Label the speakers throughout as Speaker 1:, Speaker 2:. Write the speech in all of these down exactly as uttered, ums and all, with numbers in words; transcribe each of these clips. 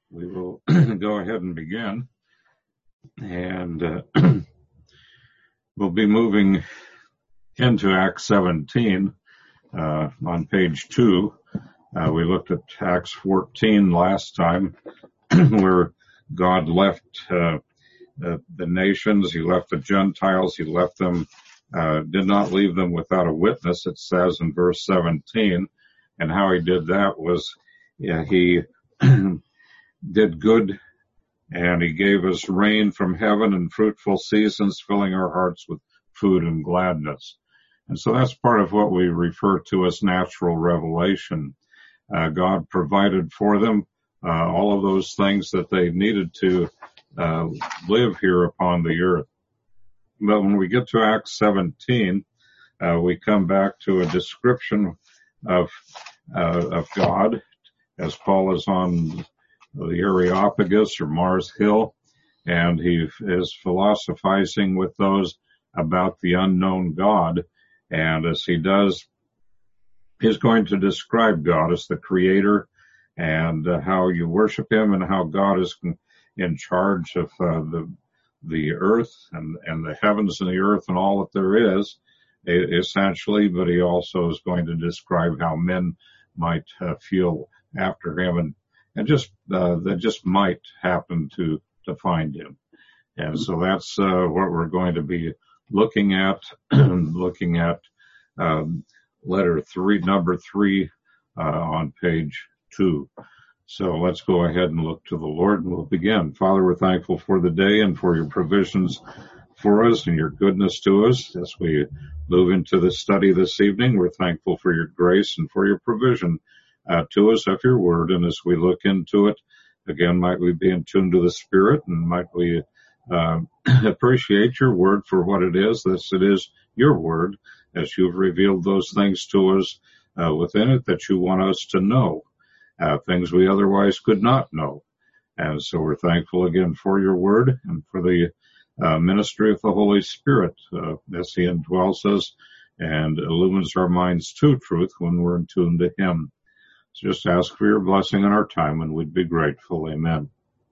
Speaker 1: We will go ahead and begin, and uh, we'll be moving into Acts seventeen uh, on page two. Uh, we looked at Acts fourteen last time, where God left uh, the, the nations, he left the Gentiles, he left them, uh, did not leave them without a witness, it says in verse seventeen. And how he did that was yeah, he did good, and he gave us rain from heaven and fruitful seasons, filling our hearts with food and gladness. And so that's part of what we refer to as natural revelation. Uh, God provided for them uh, all of those things that they needed to uh, live here upon the earth. But when we get to Acts seventeen, uh, we come back to a description of uh, of God, as Paul is on the Areopagus or Mars Hill, and he is philosophizing with those about the unknown God. And as he does, he's going to describe God as the creator and uh, how you worship him and how God is in charge of uh, the the earth and, and the heavens and the earth and all that there is, essentially. But he also is going to describe how men might uh, feel after him and and just uh, that just might happen to to find him. And so that's uh, what we're going to be looking at, looking at um, letter three, number three uh, on page two. So let's go ahead and look to the Lord, and we'll begin. Father, we're thankful for the day and for your provisions for us and your goodness to us. As we move into the study this evening, we're thankful for your grace and for your provision Uh, to us of your word. And as we look into it, again, might we be in tune to the Spirit, and might we uh, appreciate your word for what it is, that it is your word, as you've revealed those things to us uh, within it that you want us to know, uh, things we otherwise could not know. And so we're thankful again for your word and for the uh, ministry of the Holy Spirit uh, as he indwells us and illumines our minds to truth when we're in tune to him. Just ask for your blessing in our time, and we'd be grateful. Amen.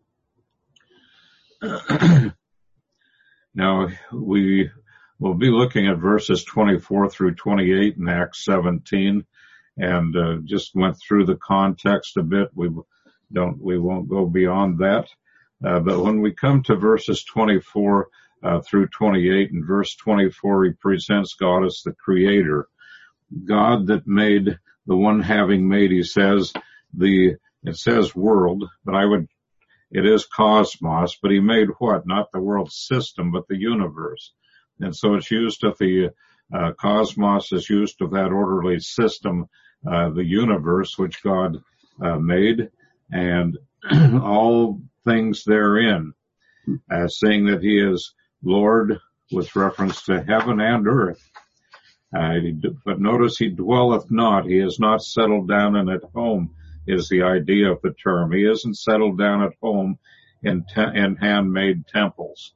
Speaker 1: Now, we will be looking at verses twenty-four through twenty-eight in Acts seventeen, and uh, just went through the context a bit. We don't, we won't go beyond that. Uh, but when we come to verses twenty-four uh, through twenty-eight, in verse twenty-four, he presents God as the creator, God that made the one having made, he says, the, it says world, but I would, it is cosmos, but he made what? Not the world system, but the universe. And so it's used of the, uh, cosmos is used of that orderly system, uh, the universe, which God, uh, made, and all things therein, uh, saying that he is Lord with reference to heaven and earth. Uh, but notice he dwelleth not. He is not settled down and at home is the idea of the term. He isn't settled down at home in, te- in handmade temples.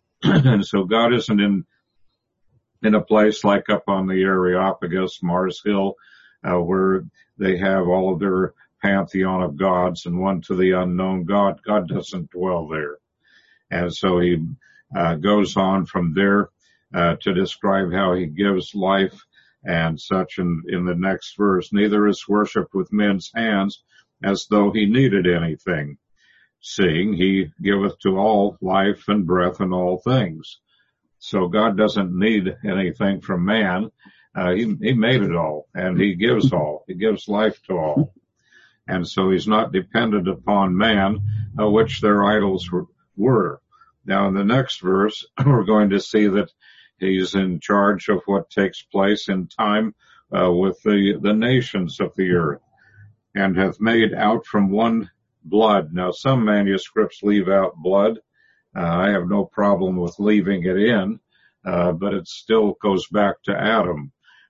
Speaker 1: And so God isn't in, in a place like up on the Areopagus, Mars Hill, uh, where they have all of their pantheon of gods and one to the unknown God. God doesn't dwell there. And so he uh, goes on from there Uh, to describe how he gives life and such in, in the next verse. Neither is worshipped with men's hands as though he needed anything, seeing he giveth to all life and breath and all things. So God doesn't need anything from man. Uh, he, he made it all, and he gives all. He gives life to all. And so he's not dependent upon man, uh, which their idols were, were. Now in the next verse, we're going to see that he's in charge of what takes place in time uh, with the, the nations of the earth, and hath made out from one blood. Now, some manuscripts leave out blood. Uh, I have no problem with leaving it in, uh, but it still goes back to Adam.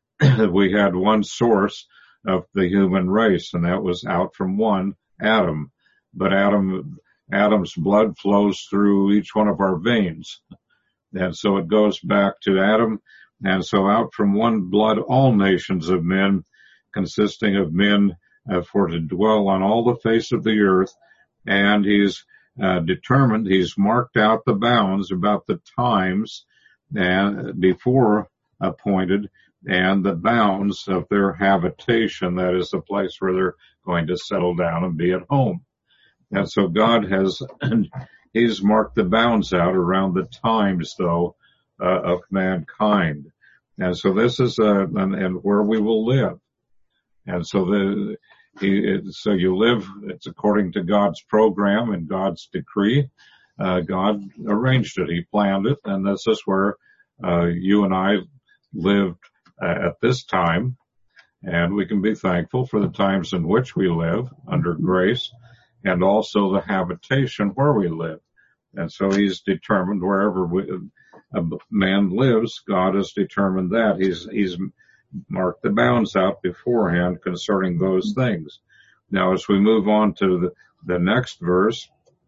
Speaker 1: We had one source of the human race, and that was out from one, Adam. But Adam, Adam's blood flows through each one of our veins. And so it goes back to Adam. And so out from one blood, all nations of men, consisting of men uh, for to dwell on all the face of the earth, and he's uh, determined, he's marked out the bounds about the times and before appointed and the bounds of their habitation, that is the place where they're going to settle down and be at home. And so God has, he's marked the bounds out around the times, though, uh, of mankind. And so this is, uh, and, and where we will live. And so the, he, so you live, it's according to God's program and God's decree. Uh, God arranged it. He planned it. And this is where, uh, you and I lived uh, at this time. And we can be thankful for the times in which we live under grace and also the habitation where we live. And so he's determined wherever we, a man lives, God has determined that. He's, he's marked the bounds out beforehand concerning those things. Now, as we move on to the, the next verse,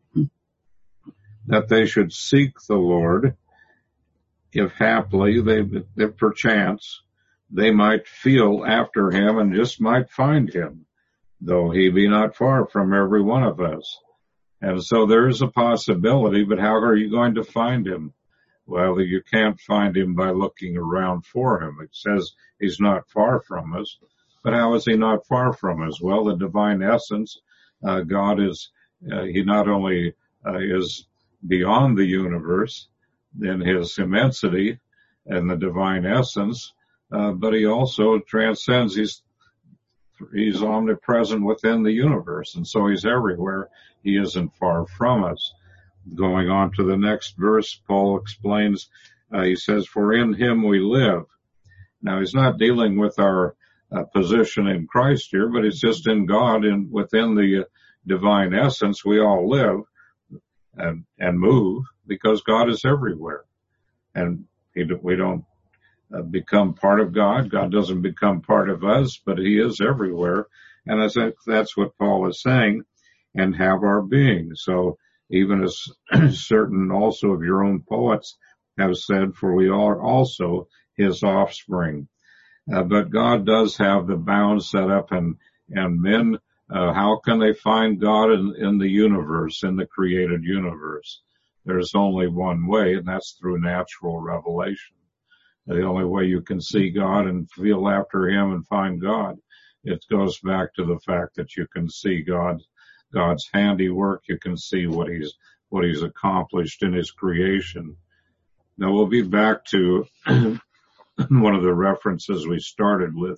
Speaker 1: that they should seek the Lord, if haply they, if perchance, they might feel after him and just might find him, though he be not far from every one of us. And so there is a possibility, but how are you going to find him? Well, you can't find him by looking around for him. It says he's not far from us, but how is he not far from us? Well, the divine essence, uh, God is, uh, he not only uh, is beyond the universe in his immensity and the divine essence, uh, but he also transcends. He's He's omnipresent within the universe, and so he's everywhere. He isn't far from us. Going on to the next verse, Paul explains, uh, he says, for in him we live. Now, he's not dealing with our uh, position in Christ here, but it's just in God and within the uh, divine essence, we all live and, and move because God is everywhere. And he, we don't Uh, become part of God. God doesn't become part of us, but he is everywhere. And that's, that's what Paul is saying, and have our being. So even as certain also of your own poets have said, for we are also his offspring. Uh, but God does have the bounds set up, and, and men, uh, how can they find God in, in the universe, in the created universe? There's only one way, and that's through natural revelation. The only way you can see God and feel after him and find God, it goes back to the fact that you can see God, God's handiwork. You can see what he's, what he's accomplished in his creation. Now we'll be back to one of the references we started with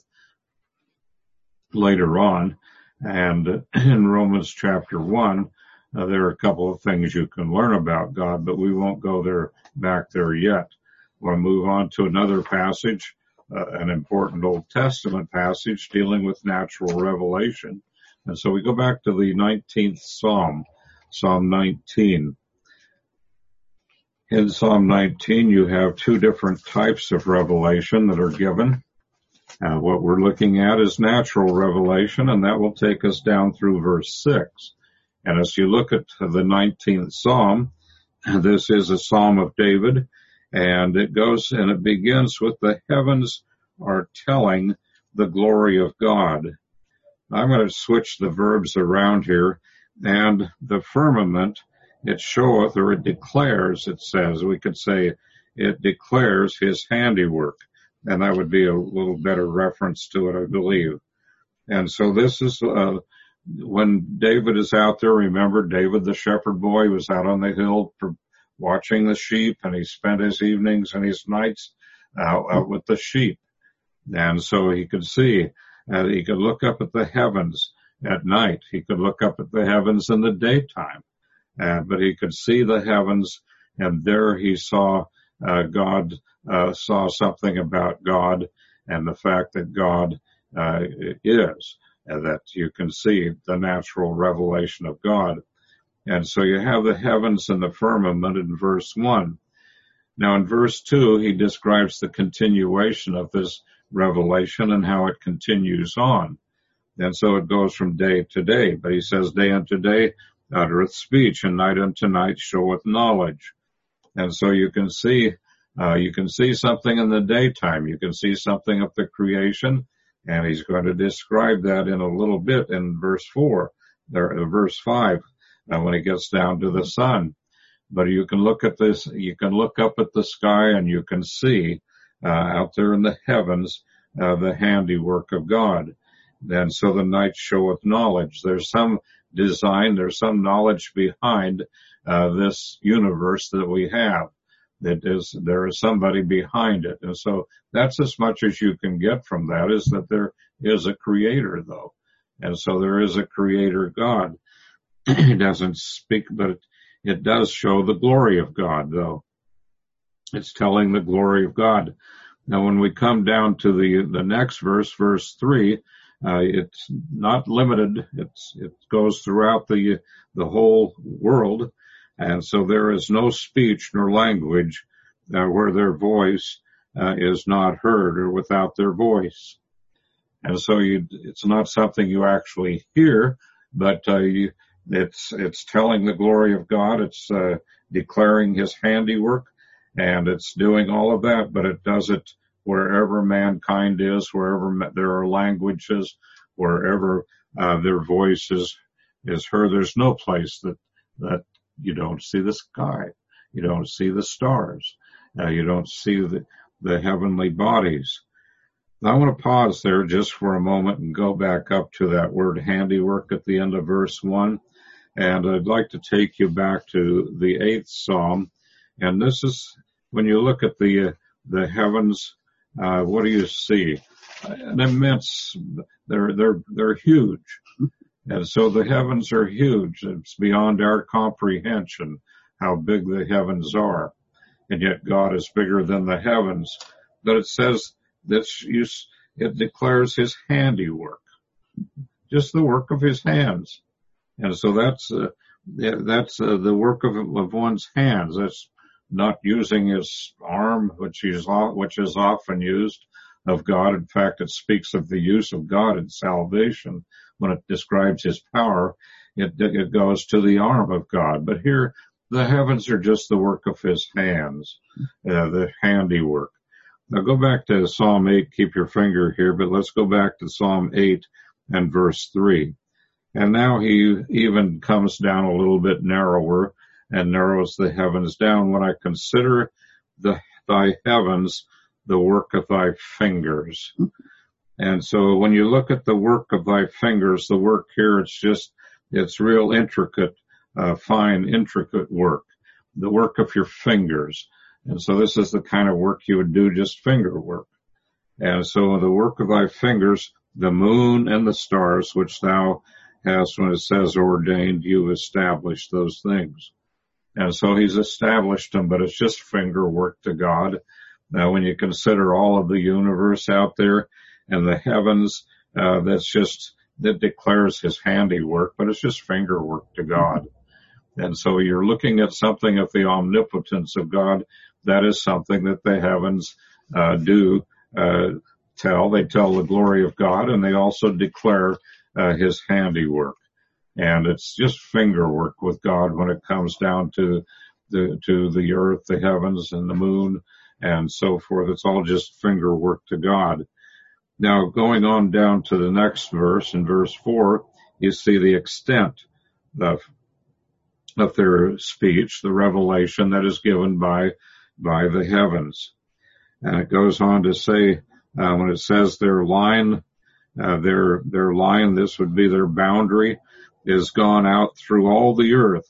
Speaker 1: later on. And in Romans chapter one, uh, there are a couple of things you can learn about God, but we won't go there, back there yet. We'll move on to another passage, uh, an important Old Testament passage dealing with natural revelation. And so we go back to the nineteenth Psalm, Psalm nineteen. In Psalm nineteen, you have two different types of revelation that are given. Uh, what we're looking at is natural revelation, and that will take us down through verse six. And as you look at the nineteenth Psalm, this is a Psalm of David. And it goes and it begins with the heavens are telling the glory of God. I'm going to switch the verbs around here. And the firmament, it showeth, or it declares, it says, we could say it declares his handiwork. And that would be a little better reference to it, I believe. And so this is, uh, when David is out there, remember David the shepherd boy was out on the hill for watching the sheep, and he spent his evenings and his nights out, out with the sheep. And so he could see, uh, he could look up at the heavens at night. He could look up at the heavens in the daytime. Uh, but he could see the heavens, and there he saw, uh, God, uh, saw something about God and the fact that God, uh, is, and that you can see the natural revelation of God. And so you have the heavens and the firmament in verse one. Now in verse two, he describes the continuation of this revelation and how it continues on. And so it goes from day to day. But he says, day unto day uttereth speech, and night unto night showeth knowledge. And so you can see, uh, you can see something in the daytime. You can see something of the creation. And he's going to describe that in a little bit in verse four, or verse five. uh, when it gets down to the sun. But you can look at this, you can look up at the sky and you can see uh, out there in the heavens uh, the handiwork of God. And so the night showeth knowledge. There's some design, there's some knowledge behind uh, this universe that we have. That is, there is somebody behind it. And so that's as much as you can get from that, is that there is a creator, though. And so there is a creator God. He doesn't speak, but it, it does show the glory of God, though. It's telling the glory of God. Now, when we come down to the, the next verse, verse three, uh, it's not limited. It's, it goes throughout the, the whole world. And so there is no speech nor language uh, where their voice uh, is not heard, or without their voice. And so you, it's not something you actually hear, but uh, you, it's it's telling the glory of God. It's uh, declaring His handiwork, and it's doing all of that. But it does it wherever mankind is, wherever ma- there are languages, wherever uh, their voice is is heard. There's no place that that you don't see the sky, you don't see the stars, uh, you don't see the, the heavenly bodies. Now, I want to pause there just for a moment and go back up to that word handiwork at the end of verse one. And I'd like to take you back to the eighth Psalm. And this is, when you look at the, uh, the heavens, uh, what do you see? An immense, they're, they're, they're huge. And so the heavens are huge. It's beyond our comprehension how big the heavens are. And yet God is bigger than the heavens. But it says that it declares His handiwork, just the work of His hands. And so that's, uh, that's uh, the work of, of one's hands. That's not using His arm, which is, which is often used of God. In fact, it speaks of the use of God in salvation. When it describes His power, it, it goes to the arm of God. But here, the heavens are just the work of His hands, uh, the handiwork. Now go back to Psalm eight, keep your finger here, but let's go back to Psalm eight and verse three. And now he even comes down a little bit narrower and narrows the heavens down. When I consider the, thy heavens, the work of thy fingers. And so when you look at the work of thy fingers, the work here, it's just, it's real intricate, uh, fine, intricate work, the work of your fingers. And so this is the kind of work you would do, just finger work. And so the work of thy fingers, the moon and the stars, which thou hast, when it says ordained, you established those things. And so He's established them, but it's just finger work to God. Now, when you consider all of the universe out there, and the heavens, uh, that's just, that declares His handiwork, but it's just finger work to God. And so you're looking at something of the omnipotence of God. That is something that the heavens, uh, do, uh, tell. They tell the glory of God, and they also declare, uh, His handiwork. And it's just finger work with God when it comes down to the, to the earth, the heavens, and the moon, and so forth. It's all just finger work to God. Now, going on down to the next verse, in verse four, you see the extent of, of their speech, the revelation that is given by, by the heavens. And it goes on to say, uh, when it says their line, uh, their, their line, this would be their boundary, is gone out through all the earth,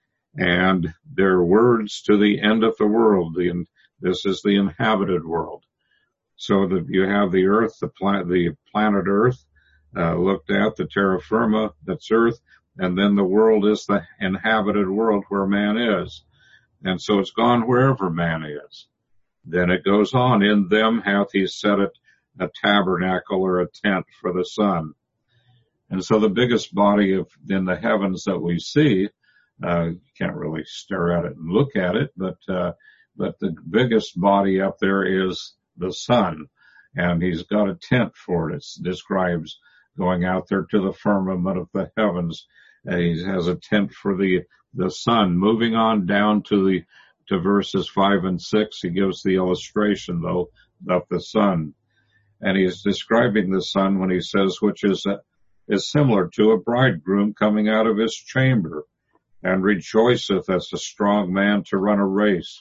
Speaker 1: and their words to the end of the world. The, this is the inhabited world. So that you have the earth, the planet, the planet Earth, uh, looked at, the terra firma, that's earth, and then the world is the inhabited world where man is. And so it's gone wherever man is. Then it goes on, in them hath He set it a tabernacle or a tent for the sun. And so the biggest body of, in the heavens that we see, uh, you can't really stare at it and look at it, but, uh, but the biggest body up there is the sun, and He's got a tent for it. It describes going out there to the firmament of the heavens. And He has a tent for the, the sun. Moving on down to the, to verses five and six, he gives the illustration though of the sun. And He's describing the sun when he says, which is, a, is similar to a bridegroom coming out of his chamber. and rejoiceth as a strong man to run a race.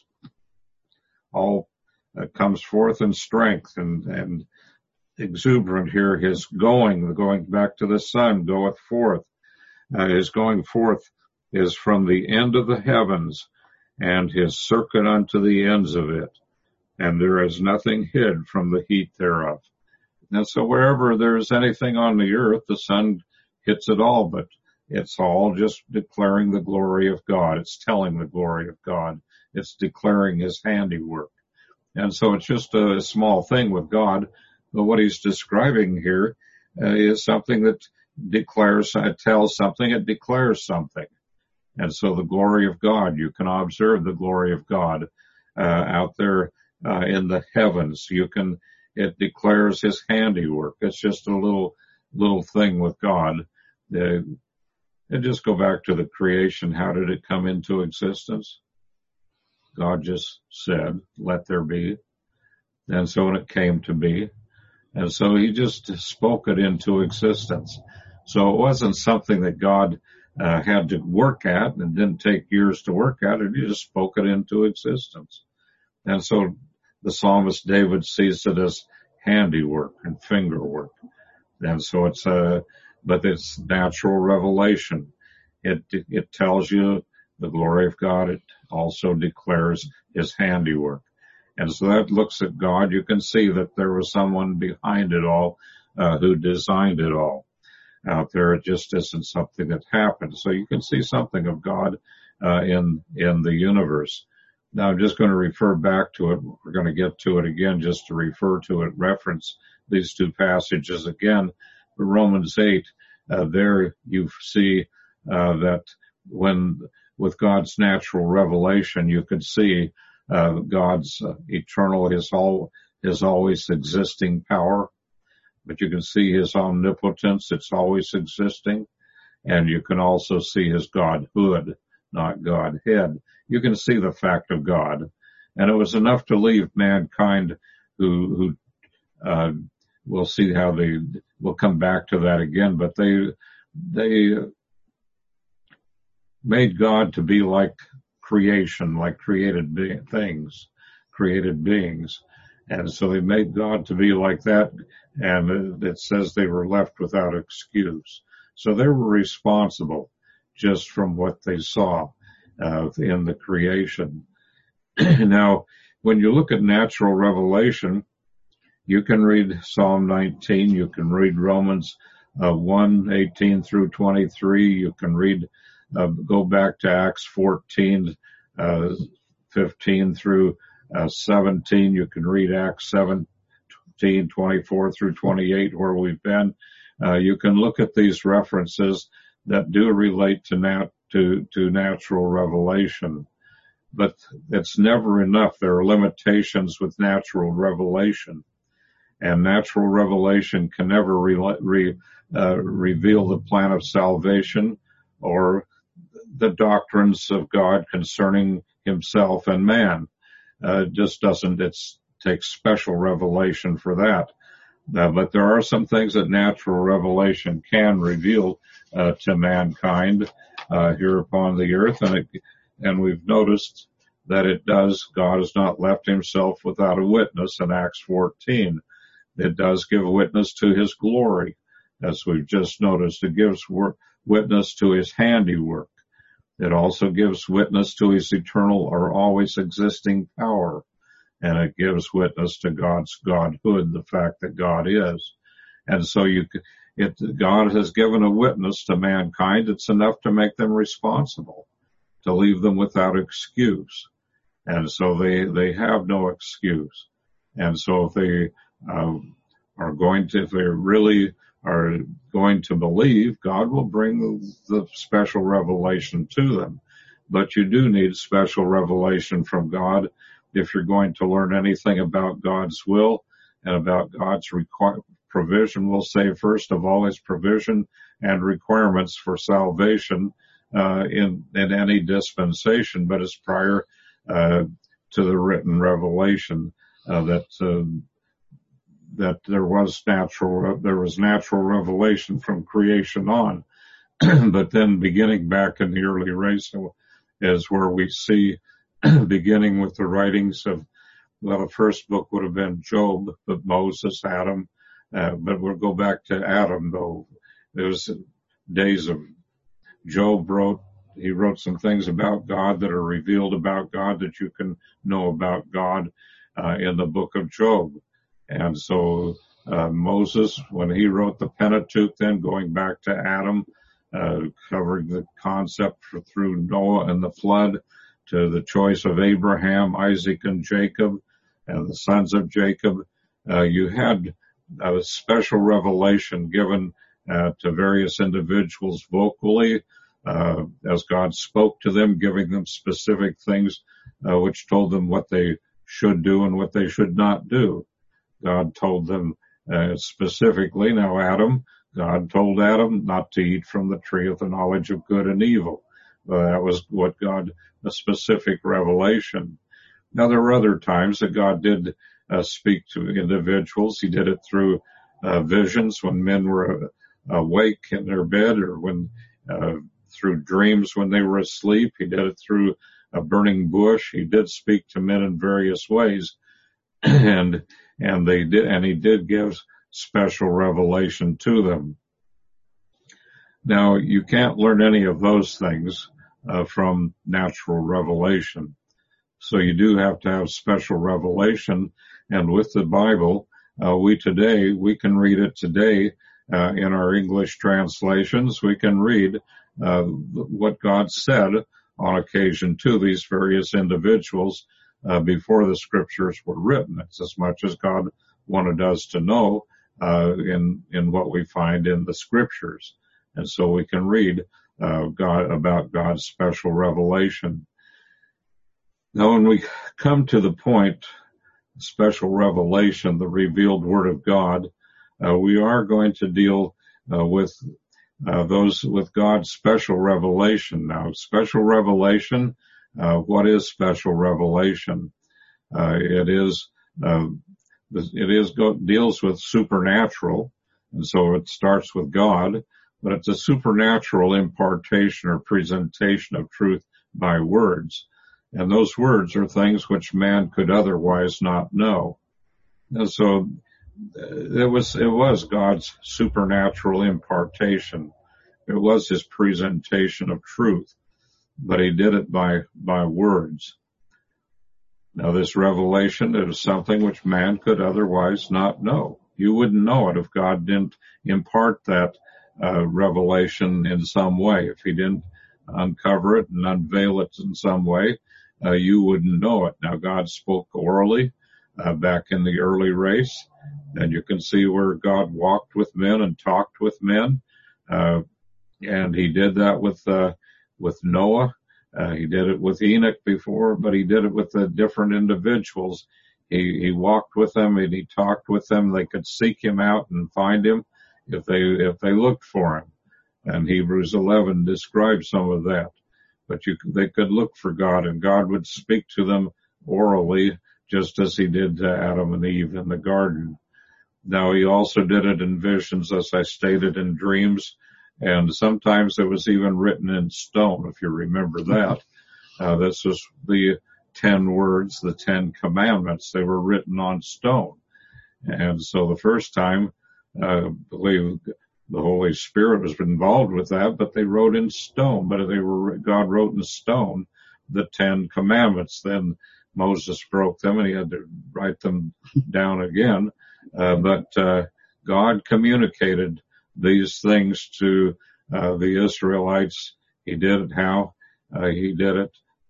Speaker 1: All uh, comes forth in strength and, and exuberant here. His going, going back to the sun, goeth forth. Uh, his going forth is from the end of the heavens, and his circuit unto the ends of it. And there is nothing hid from the heat thereof. And so wherever there's anything on the earth, the sun hits it all, but it's all just declaring the glory of God. It's telling the glory of God. It's declaring his handiwork. And so it's just a small thing with God, but what he's describing here uh, is something that declares, uh, tells something, it declares something. And so the glory of God, you can observe the glory of God uh, out there uh, in the heavens. You can, it declares his handiwork. It's just a little, little thing with God. Uh, and just go back to the creation. How did it come into existence? God just said, let there be. And so it came to be. And so he just spoke it into existence. So it wasn't something that God uh, had to work at and didn't take years to work at it. He just spoke it into existence. And so the psalmist David sees it as handiwork and finger work. And so it's a, but it's natural revelation. It, it tells you the glory of God. It also declares his handiwork. And so that looks at God. You can see that there was someone behind it all, uh, who designed it all out there. It just isn't something that happened. So you can see something of God, uh, in, in the universe. Now I'm just going to refer back to it. We're going to get to it again just to refer to it, reference these two passages again. Romans eight, uh, there you see, uh, that when, with God's natural revelation, you could see, uh, God's uh, eternal, his all, his always existing power, but you can see his omnipotence. It's always existing. And you can also see his Godhood, not Godhead. You can see the fact of God. And it was enough to leave mankind who, who, uh, we'll see how they, we'll come back to that again, but they, they made God to be like creation, like created be- things, created beings. And so they made God to be like that. And it says they were left without excuse. So they were responsible just from what they saw, uh, in the creation. Now, when you look at natural revelation, you can read Psalm nineteen, you can read Romans uh, one, eighteen through twenty-three, you can read, uh, go back to Acts fourteen, uh, fifteen through uh, seventeen, you can read Acts seventeen, twenty-four through twenty-eight, where we've been. Uh, you can look at these references that do relate to nat- to, to natural revelation. But it's never enough. There are limitations with natural revelation. And natural revelation can never re- re- uh, reveal the plan of salvation or the doctrines of God concerning himself and man. Uh, it just doesn't, it takes special revelation for that. Uh, but there are some things that natural revelation can reveal uh, to mankind uh, here upon the earth, and it, and we've noticed that it does. God has not left himself without a witness in Acts fourteen. It does give witness to his glory, as we've just noticed. It gives wor- witness to his handiwork. It also gives witness to his eternal or always existing power. And it gives witness to God's Godhood, the fact that God is. And so you, it, God has given a witness to mankind. It's enough to make them responsible, to leave them without excuse. And so they, they have no excuse. And so if they, uh, are going to, if they really are going to believe, God will bring the special revelation to them. But you do need special revelation from God if you're going to learn anything about God's will and about God's requir- provision. We'll say first of all his provision and requirements for salvation uh, in in any dispensation, but it's prior uh, to the written revelation uh, that uh, that there was natural there was natural revelation from creation on. But then beginning back in the early race is where we see, beginning with the writings of, well, the first book would have been Job, but Moses, Adam, uh, but we'll go back to Adam, though. There was days of Job wrote, he wrote some things about God that are revealed about God that you can know about God uh, in the book of Job. And so uh, Moses, when he wrote the Pentateuch, then going back to Adam, uh, covering the concept for, through Noah and the flood, to the choice of Abraham, Isaac, and Jacob, and the sons of Jacob, uh, you had a special revelation given uh, to various individuals vocally, uh, as God spoke to them, giving them specific things, uh, which told them what they should do and what they should not do. God told them uh, specifically, now Adam, God told Adam not to eat from the tree of the knowledge of good and evil. Uh, that was what God, a specific revelation. Now there were other times that God did uh, speak to individuals. He did it through uh, visions when men were uh, awake in their bed, or when uh, through dreams when they were asleep. He did it through a burning bush. He did speak to men in various ways, and and they did, and he did give special revelation to them. Now you can't learn any of those things uh, from natural revelation. So you do have to have special revelation. And with the Bible, uh, we today, we can read it today uh, in our English translations. We can read uh, what God said on occasion to these various individuals uh, before the scriptures were written. It's as much as God wanted us to know uh, in in what we find in the scriptures. And so we can read uh, God about God's special revelation. Now, when we come to the point, special revelation, the revealed Word of God, uh, we are going to deal uh, with uh, those with God's special revelation. Now, special revelation, uh, what is special revelation? Uh, it is, uh, it is go, deals with supernatural, and so it starts with God, but it's a supernatural impartation or presentation of truth by words. And those words are things which man could otherwise not know. And so it was, it was God's supernatural impartation. It was his presentation of truth, but he did it by, by words. Now this revelation is something which man could otherwise not know. You wouldn't know it if God didn't impart that uh, revelation in some way. If he didn't uncover it and unveil it in some way, Uh, you wouldn't know it. Now, God spoke orally uh, back in the early race, and you can see where God walked with men and talked with men, uh, and he did that with uh, with Noah. Uh, he did it with Enoch before, but he did it with the different individuals. He he walked with them and he talked with them. They could seek him out and find him if they if they looked for him. And Hebrews eleven describes some of that. But you, they could look for God, and God would speak to them orally, just as he did to Adam and Eve in the garden. Now, he also did it in visions, as I stated, in dreams, and sometimes it was even written in stone, if you remember that. Uh, this was the ten words, the Ten Commandments. They were written on stone. And so the first time, uh, I believe the Holy Spirit was involved with that, but they wrote in stone. But they were, God wrote in stone the Ten Commandments. Then Moses broke them and he had to write them down again. Uh, but, uh, God communicated these things to, uh, the Israelites. He did it how? Uh, he did it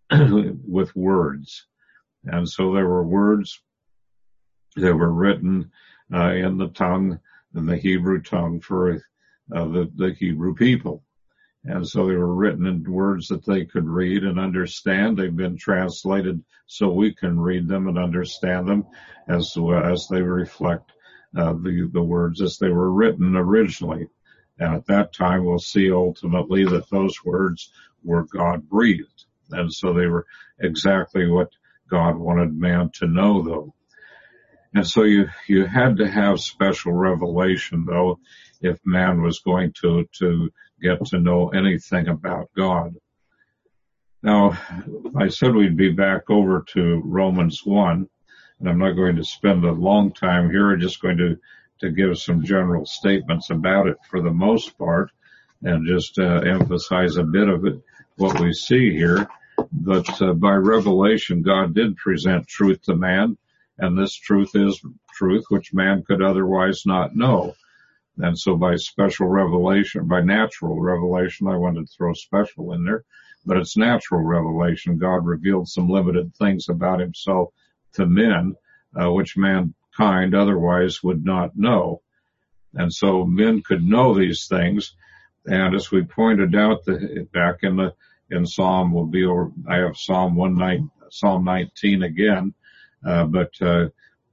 Speaker 1: with words. And so there were words that were written, uh, in the tongue, in the Hebrew tongue for uh, the, the Hebrew people. And so they were written in words that they could read and understand. They've been translated so we can read them and understand them as, as they reflect uh, the, the words as they were written originally. And at that time, we'll see ultimately that those words were God-breathed. And so they were exactly what God wanted man to know, though. And so you, you had to have special revelation, though, if man was going to, to get to know anything about God. Now, I said we'd be back over to Romans one, and I'm not going to spend a long time here. I'm just going to, to give some general statements about it for the most part, and just uh, emphasize a bit of it, what we see here. But uh, by revelation, God did present truth to man, and this truth is truth which man could otherwise not know. And so by special revelation, by natural revelation, I wanted to throw special in there, but it's natural revelation. God revealed some limited things about himself to men, uh, which mankind otherwise would not know. And so men could know these things. And as we pointed out the, back in the, in Psalm, will be over, I have Psalm one nine, Psalm nineteen again, uh, but, uh,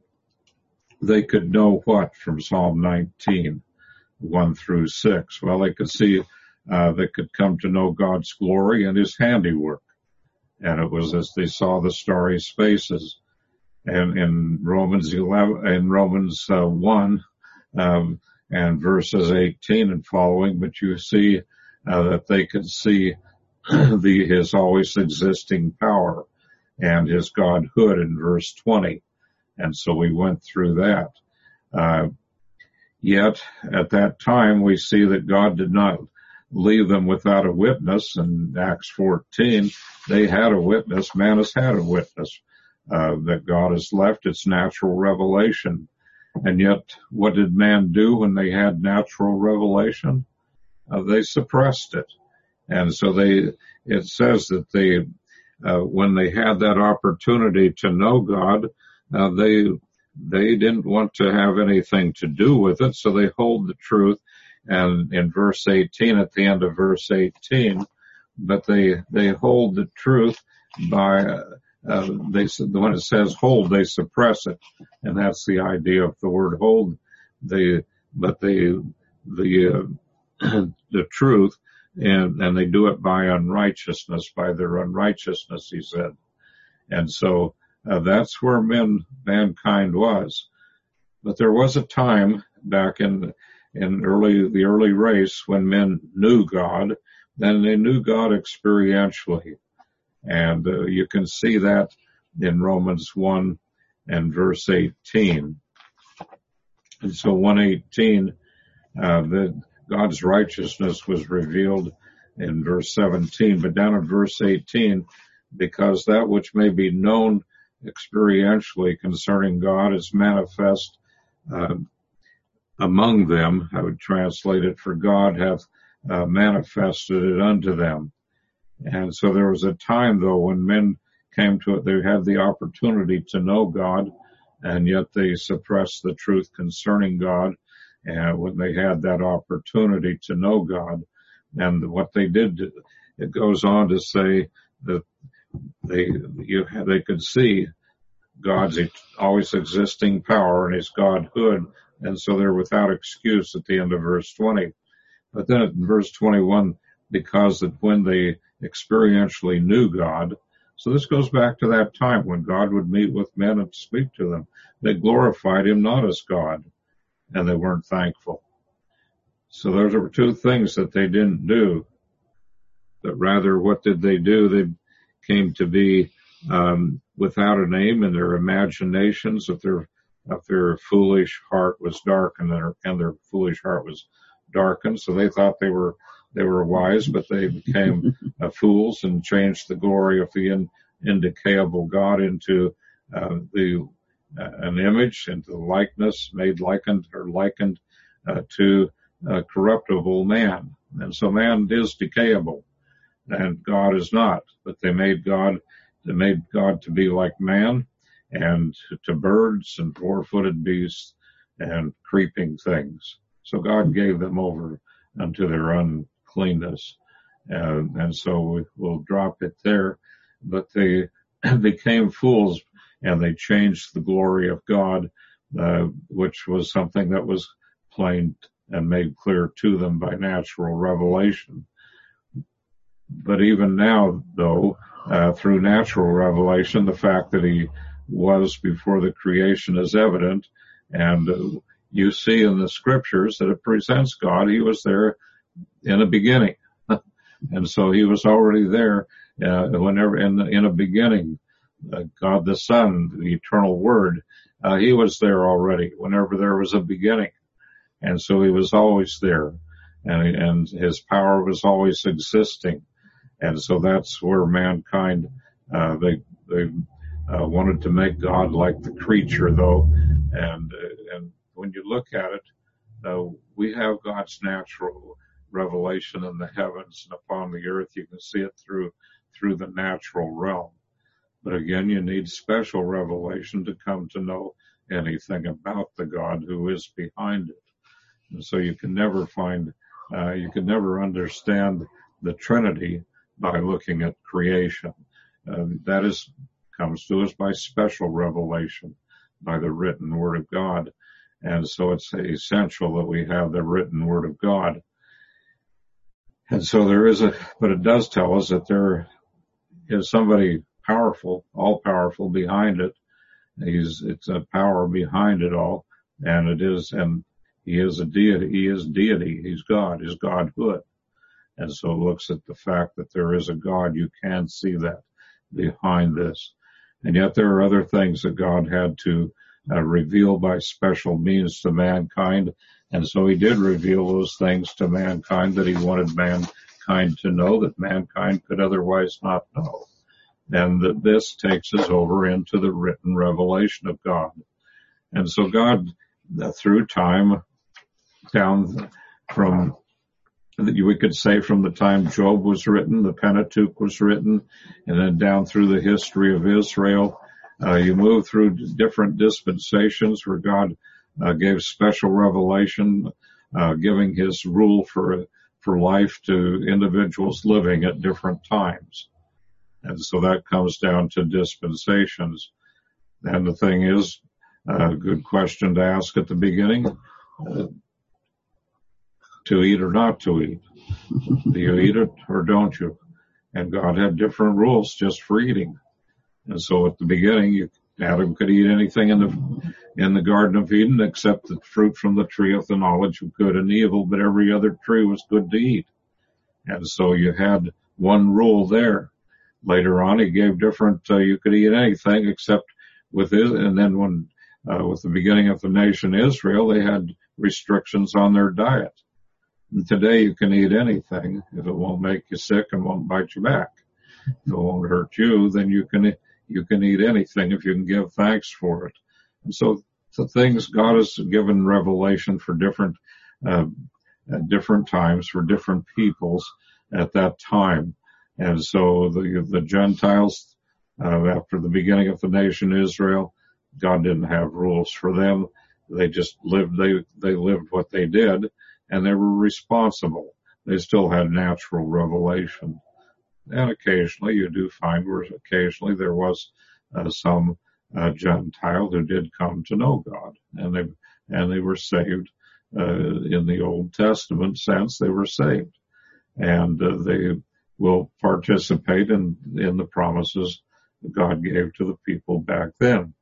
Speaker 1: they could know what from Psalm nineteen, one through six? Well, they could see, uh, they could come to know God's glory and his handiwork. And it was as they saw the starry spaces. And in Romans eleven, in Romans, uh, one, um, and verses eighteen and following, but you see, uh, that they could see the, his always existing power and his Godhood in verse twenty. And so we went through that. Uh, yet at that time we see that God did not leave them without a witness. In Acts fourteen, they had a witness. Man has had a witness, uh, that God has left its natural revelation. And yet what did man do when they had natural revelation? Uh, they suppressed it. And so they, it says that they, uh, when they had that opportunity to know God, uh, they, they didn't want to have anything to do with it. So they hold the truth. And in verse eighteen, at the end of verse eighteen, but they, they hold the truth by, uh, uh, they, when it says hold, they suppress it. And that's the idea of the word hold. They, but they, the, uh, the truth, and, and they do it by unrighteousness, by their unrighteousness, he said. And so, uh, that's where men, mankind was. But there was a time back in, in early, the early race when men knew God, then they knew God experientially. And, uh, you can see that in Romans one and verse eighteen. And so one eighteen, uh, that God's righteousness was revealed in verse seventeen, but down in verse eighteen, because that which may be known experientially concerning God is manifest, uh, among them. I would translate it, for God hath, uh, manifested it unto them. And so there was a time though when men came to it, they had the opportunity to know God, and yet they suppressed the truth concerning God. And when they had that opportunity to know God, and what they did, it goes on to say that they, you, they could see God's always existing power and his Godhood, and so they're without excuse at the end of verse twenty. But then in verse twenty-one, because that when they experientially knew God, so this goes back to that time when God would meet with men and speak to them. They glorified him not as God, and they weren't thankful. So those were two things that they didn't do. But rather, what did they do? They came to be um, without a name in their imaginations. If their if their foolish heart was darkened, and their, and their foolish heart was darkened, so they thought they were they were wise, but they became uh, fools and changed the glory of the in, indecayable God into uh, the uh, an image, into the likeness, made likened or likened uh, to a corruptible man. And so man is decayable, and God is not. But they made God, they made God to be like man, and to birds and four-footed beasts and creeping things. So God gave them over unto their uncleanness. Uh, and so we, we'll drop it there. But they became fools, and they changed the glory of God, uh, which was something that was plain and made clear to them by natural revelation. But even now, though, uh, through natural revelation, the fact that he was before the creation is evident. And uh, you see in the scriptures that it presents God. He was there in a beginning. And so he was already there, uh, whenever, in, the, in a beginning, uh, God the Son, the eternal Word, uh, he was there already whenever there was a beginning. And so he was always there, and, and his power was always existing. And so that's where mankind, uh, they, they, uh, wanted to make God like the creature though. And, uh, and when you look at it, uh, we have God's natural revelation in the heavens and upon the earth. You can see it through, through the natural realm. But again, you need special revelation to come to know anything about the God who is behind it. And so you can never find, uh, you can never understand the Trinity by looking at creation. Uh, that is, comes to us by special revelation, by the written Word of God. And so it's essential that we have the written Word of God. And so there is a, but it does tell us that there is somebody powerful, all powerful behind it. He's, it's a power behind it all. And it is, and he is a deity, he is deity, he's God, his Godhood. And so it looks at the fact that there is a God, you can see that behind this. And yet there are other things that God had to uh, reveal by special means to mankind. And so he did reveal those things to mankind that he wanted mankind to know that mankind could otherwise not know. And that this takes us over into the written revelation of God. And so God, uh, through time, down from, we could say from the time Job was written, the Pentateuch was written, and then down through the history of Israel, uh, you move through different dispensations where God uh, gave special revelation, uh, giving his rule for, for life to individuals living at different times. And so that comes down to dispensations. And the thing is, a uh, good question to ask at the beginning, uh, to eat or not to eat. Do you eat it or don't you? And God had different rules just for eating. And so at the beginning, you, Adam could eat anything in the, in the Garden of Eden except the fruit from the tree of the knowledge of good and evil, but every other tree was good to eat. And so you had one rule there. Later on, he gave different, uh, you could eat anything except with his, and then when, uh, with the beginning of the nation Israel, they had restrictions on their diet. And today you can eat anything if it won't make you sick and won't bite you back. If it won't hurt you, then you can, you can eat anything if you can give thanks for it. And so the things God has given revelation for different, uh, at different times for different peoples at that time. And so the, the Gentiles, uh, after the beginning of the nation Israel, God didn't have rules for them. They just lived, they, they lived what they did, and they were responsible. They still had natural revelation. And occasionally you do find where occasionally there was uh, some uh, Gentile who did come to know God, and they, and they were saved, uh, in the Old Testament sense, they were saved. And uh, they will participate in, in the promises that God gave to the people back then.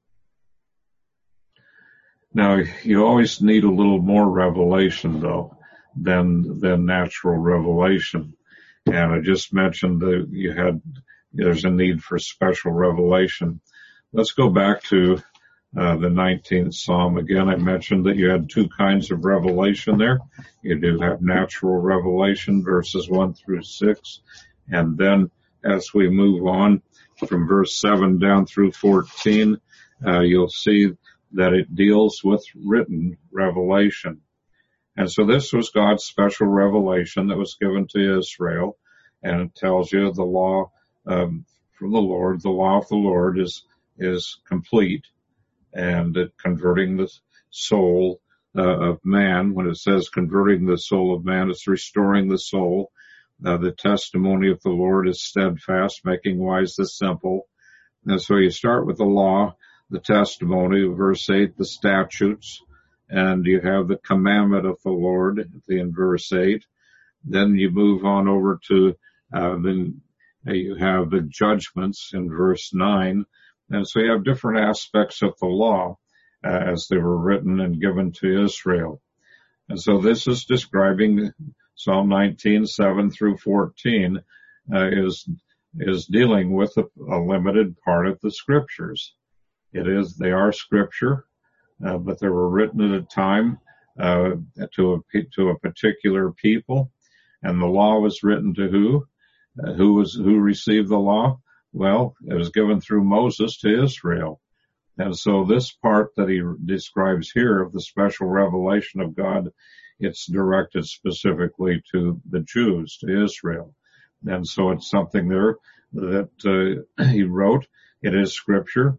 Speaker 1: Now, you always need a little more revelation, though, than, than natural revelation. And I just mentioned that you had, there's a need for special revelation. Let's go back to uh, the nineteenth Psalm. Again, I mentioned that you had two kinds of revelation there. You do have natural revelation, verses one through six. And then as we move on from verse seven down through fourteen, uh, you'll see that it deals with written revelation. And so this was God's special revelation that was given to Israel, and it tells you the law um, from the Lord. The law of the Lord is is complete, and it converting the soul uh, of man. When it says converting the soul of man, it's restoring the soul. Uh, the testimony of the Lord is steadfast, making wise the simple. And so you start with the law, the testimony, verse eight, the statutes, and you have the commandment of the Lord in verse eight. Then you move on over to, uh, then you have the judgments in verse nine. And so you have different aspects of the law uh, as they were written and given to Israel. And so this is describing Psalm nineteen, seven through fourteen, uh, is, is dealing with a, a limited part of the scriptures. It is, they are scripture, uh, but they were written at a time, uh, to a, to a particular people. And the law was written to who? Uh, who was, who received the law? Well, it was given through Moses to Israel. And so this part that he describes here of the special revelation of God, it's directed specifically to the Jews, to Israel. And so it's something there that uh, he wrote. It is scripture.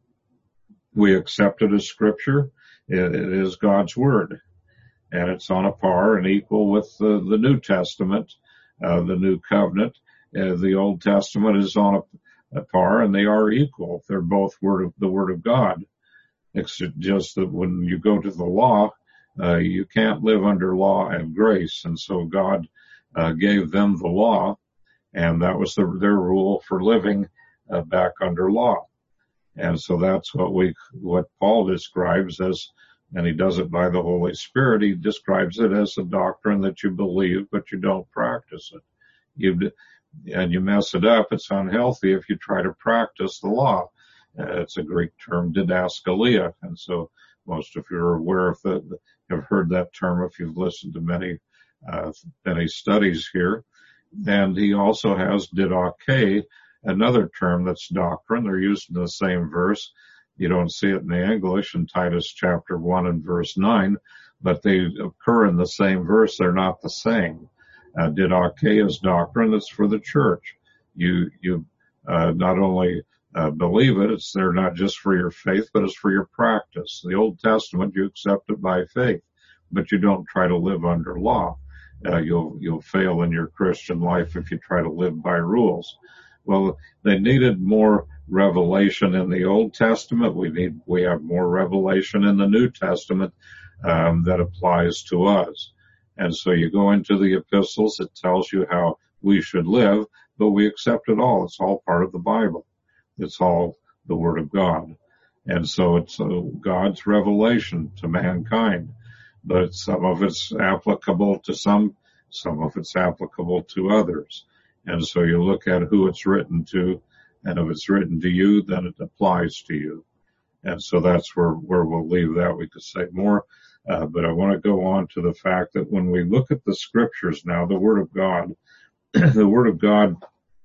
Speaker 1: We accept it as scripture. It, it is God's word. And it's on a par and equal with uh, the New Testament, uh, the New Covenant. Uh, the Old Testament is on a, a par, and they are equal. They're both word of the Word of God. It's just that when you go to the law, uh, you can't live under law and grace. And so God uh, gave them the law, and that was the, their rule for living uh, back under law. And so that's what we, what Paul describes as, and he does it by the Holy Spirit. He describes it as a doctrine that you believe, but you don't practice it. You, and you mess it up. It's unhealthy if you try to practice the law. Uh, it's a Greek term, didaskalia. And so most of you are aware of the, have heard that term if you've listened to many, uh, many studies here. And he also has didache, another term that's doctrine. They're used in the same verse. You don't see it in the English in Titus chapter one and verse nine, but they occur in the same verse. They're not the same. Uh, didache is doctrine that's for the church. You, you, uh, not only, uh, believe it, it's there not just for your faith, but it's for your practice. The Old Testament, you accept it by faith, but you don't try to live under law. Uh, you'll, you'll fail in your Christian life if you try to live by rules. Well, they needed more revelation in the Old Testament. We need, we have more revelation in the New Testament, um, that applies to us. And so you go into the epistles, it tells you how we should live, but we accept it all. It's all part of the Bible. It's all the Word of God. And so it's uh, God's revelation to mankind. But some of it's applicable to some, some of it's applicable to others. And so you look at who it's written to, and if it's written to you, then it applies to you. And so that's where, where we'll leave that. We could say more, uh, but I want to go on to the fact that when we look at the scriptures now, the Word of God, the Word of God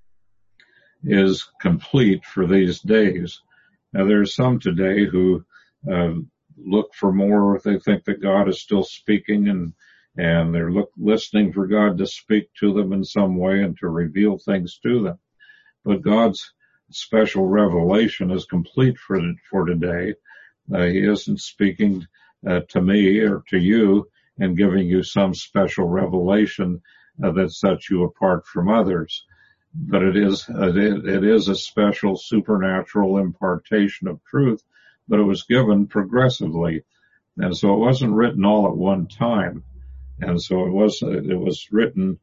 Speaker 1: is complete for these days. Now there's some today who, uh, look for more. They think that God is still speaking, and and they're look, listening for God to speak to them in some way and to reveal things to them. But God's special revelation is complete for for today. Uh, he isn't speaking uh, to me or to you and giving you some special revelation uh, that sets you apart from others. But it is uh, it, it is a special supernatural impartation of truth, but it was given progressively, and so it wasn't written all at one time. And so it was, it was written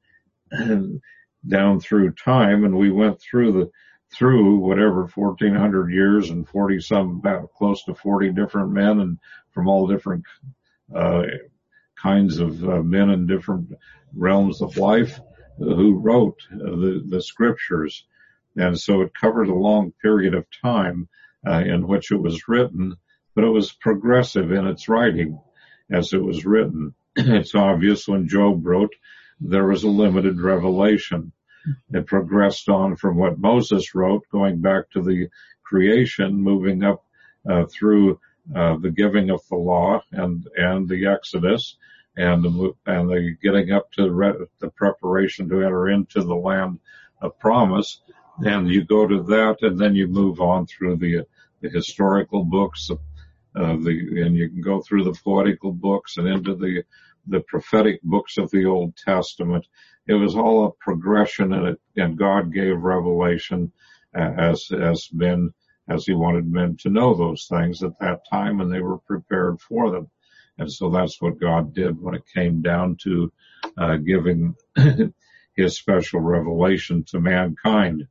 Speaker 1: down through time, and we went through the, through whatever fourteen hundred years and forty some, about close to forty different men, and from all different, uh, kinds of uh, men in different realms of life uh, who wrote uh, the, the scriptures. And so it covered a long period of time, uh, in which it was written, but it was progressive in its writing as it was written. It's obvious when Job wrote, there was a limited revelation. It progressed on from what Moses wrote, going back to the creation, moving up uh, through uh, the giving of the law and and the Exodus, and the and the getting up to re- the preparation to enter into the land of promise. And you go to that, and then you move on through the the historical books, uh, the and you can go through the poetical books and into the the prophetic books of the Old Testament. It was all a progression, and it, and God gave revelation as, as men, as he wanted men to know those things at that time, and they were prepared for them. And so that's what God did when it came down to, uh, giving his special revelation to mankind.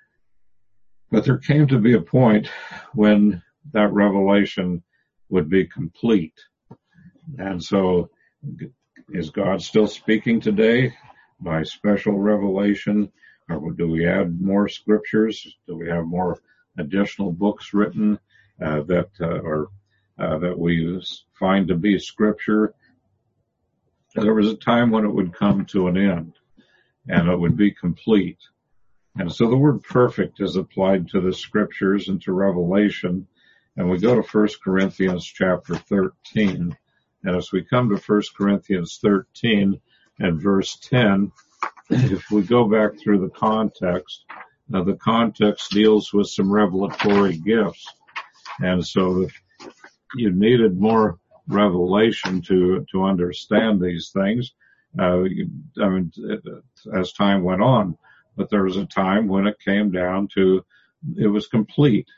Speaker 1: But there came to be a point when that revelation would be complete. And so, is God still speaking today? by special revelation, or do we add more scriptures? Do we have more additional books written uh, that uh, or uh, that we find to be scripture? There was a time when it would come to an end, and it would be complete. And so the word perfect is applied to the scriptures and to Revelation. And we go to First Corinthians chapter thirteen. And as we come to First Corinthians thirteen and verse ten, if we go back through the context, now the context deals with some revelatory gifts. And so if you needed more revelation to, to understand these things, uh, you, I mean, as time went on. But there was a time when it came down to, it was complete.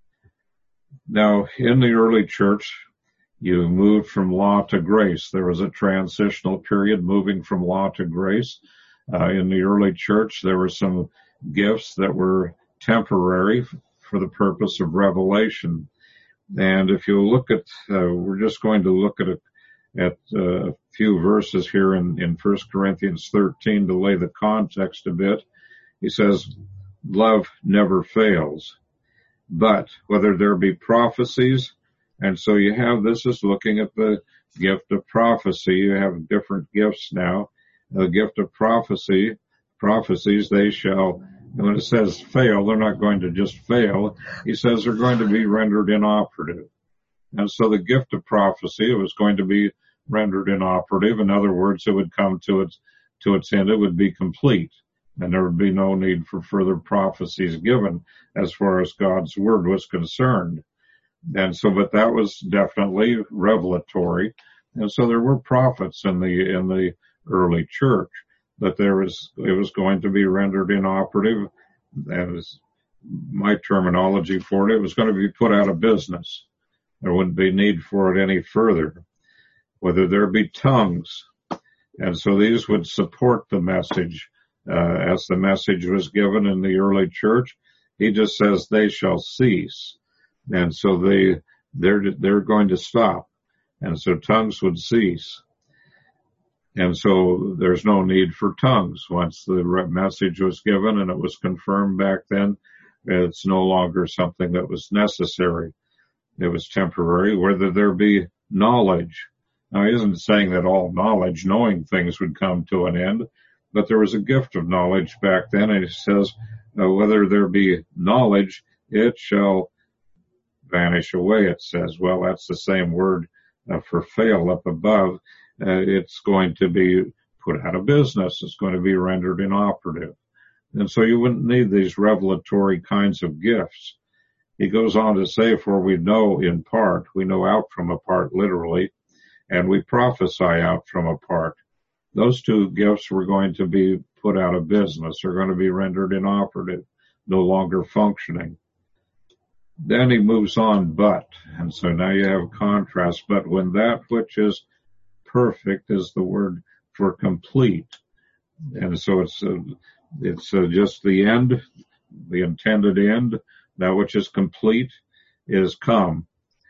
Speaker 1: Now, in the early church, you moved from law to grace. There was a transitional period moving from law to grace. Uh, in the early church, there were some gifts that were temporary for the purpose of revelation. And if you look at, uh, we're just going to look at a, at uh, a few verses here in, in First Corinthians thirteen to lay the context a bit. He says, love never fails, but whether there be prophecies, and so you have, this is looking at the gift of prophecy. You have different gifts now. The gift of prophecy, prophecies, they shall, and when it says fail, they're not going to just fail. He says they're going to be rendered inoperative. And so the gift of prophecy, it was going to be rendered inoperative. In other words, it would come to its, to its end. It would be complete. And there would be no need for further prophecies given as far as God's word was concerned. And so, but that was definitely revelatory. And so there were prophets in the, in the early church, but there was, it was going to be rendered inoperative. That is my terminology for it. It was going to be put out of business. There wouldn't be need for it any further. Whether there be tongues. And so these would support the message. Uh, as the message was given in the early church, he just says they shall cease. And so they, they're, they're going to stop. And so tongues would cease. And so there's no need for tongues. Once the message was given and it was confirmed back then, it's no longer something that was necessary. It was temporary. Whether there be knowledge. Now, he isn't saying that all knowledge, knowing things would come to an end. But there was a gift of knowledge back then, and it says, uh, whether there be knowledge, it shall vanish away, it says. Well, that's the same word uh, for fail up above. Uh, it's going to be put out of business. It's going to be rendered inoperative. And so you wouldn't need these revelatory kinds of gifts. He goes on to say, for we know in part, we know out from a part literally, and we prophesy out from a part. Those two gifts were going to be put out of business. They're going to be rendered inoperative, no longer functioning. Then he moves on, but, and so now you have contrast, but when that which is perfect is the word for complete. And so it's, uh, it's uh, just the end, the intended end, that which is complete is come.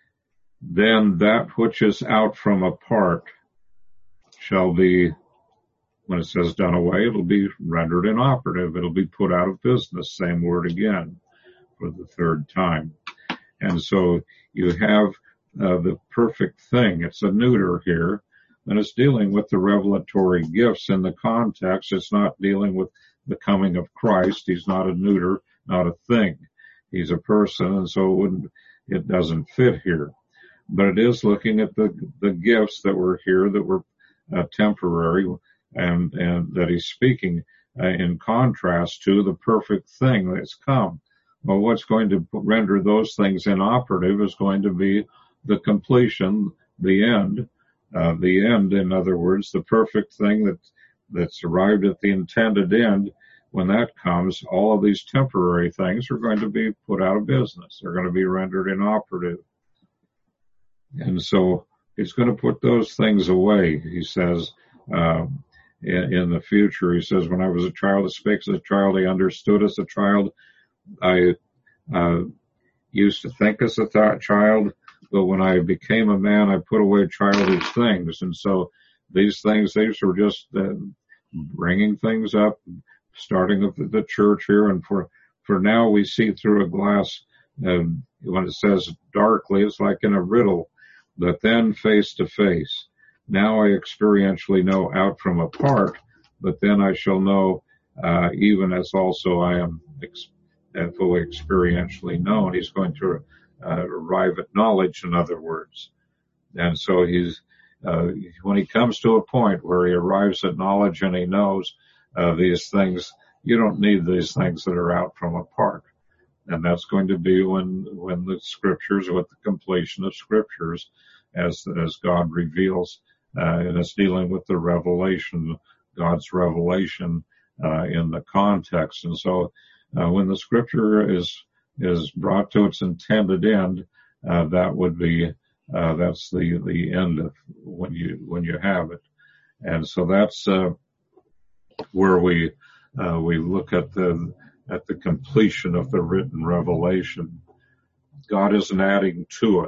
Speaker 1: Then that which is out from a part shall be, when it says done away, it'll be rendered inoperative. It'll be put out of business. Same word again for the third time. And so you have uh, the perfect thing. It's a neuter here, and it's dealing with the revelatory gifts in the context. It's not dealing with the coming of Christ. He's not a neuter, not a thing. He's a person, and so it wouldn't, it doesn't fit here. But it is looking at the the gifts that were here that were uh, temporary. And, and that he's speaking uh, in contrast to the perfect thing that's come. Well, what's going to render those things inoperative is going to be the completion, the end, uh, the end, in other words, the perfect thing that, that's arrived at the intended end. When that comes, all of these temporary things are going to be put out of business. They're going to be rendered inoperative. And so he's going to put those things away, he says, um, In, in the future. He says, when I was a child, I spake as a child, I understood as a child, I uh, used to think as a th- child, but when I became a man, I put away childish things. And so these things, these were just, uh, bringing things up, starting with the church here, and for for now we see through a glass. Um, when it says darkly, it's like in a riddle, but then face to face. Now I experientially know out from apart, but then I shall know uh, even as also I am ex- fully experientially known. He's going to uh, arrive at knowledge, in other words. And so he's uh, when he comes to a point where he arrives at knowledge and he knows uh, these things, you don't need these things that are out from apart. And that's going to be when when the scriptures, with the completion of scriptures, as as God reveals, uh, and it's dealing with the revelation, God's revelation uh, in the context. And so, uh, when the scripture is is brought to its intended end, uh, that would be uh, that's the the end of when you when you have it. And so that's uh, where we uh, we look at the at the completion of the written revelation. God isn't adding to it.